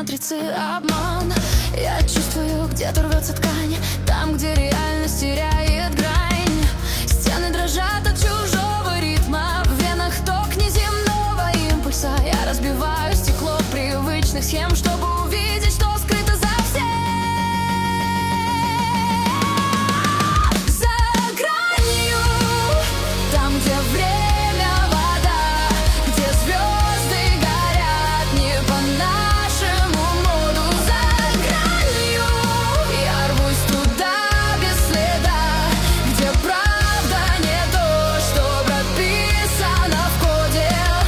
матрицы обман. Я чувствую, где-то рвется ткань, там, где реальность теряет грань. Стены дрожат от чужого ритма, в венах ток неземного импульса. Я разбиваю стекло привычных схем, чтобы увидеть, что скрыто за всем. За гранью, там, где время вода, где звезды горят не по нашему моду. За гранью я рвусь туда без следа, где правда не то, что прописано в коде.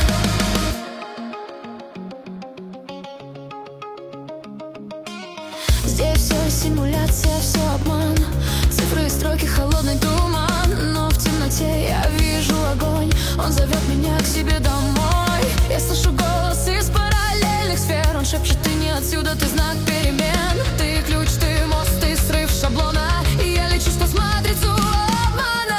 Здесь все симуляция, все обман, цифры и строки, холодный туман. Но в темноте я вижу огонь, он зовет меня к себе домой. Я слышу голос из параллельных сфер, он шепчет: ты не отсюда, ты знак перемен. Ты ключ, ты мост, ты срыв шаблона, и я лечу, что с матрицу обмана.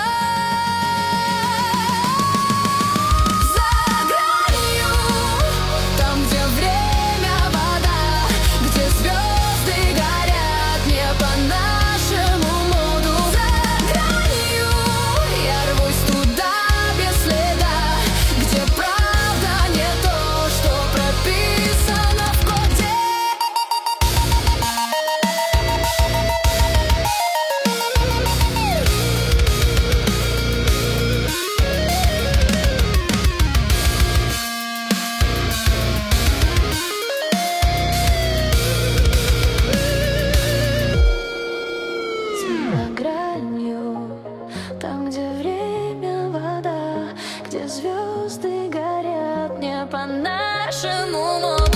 За гранью, там, где время вода, где звезды горят не по нашему моду. За гранью я рвусь туда без следа, где правда не то, что прописано в коде. За гранью, там, где время вода, где звезды горят не по нашему моду.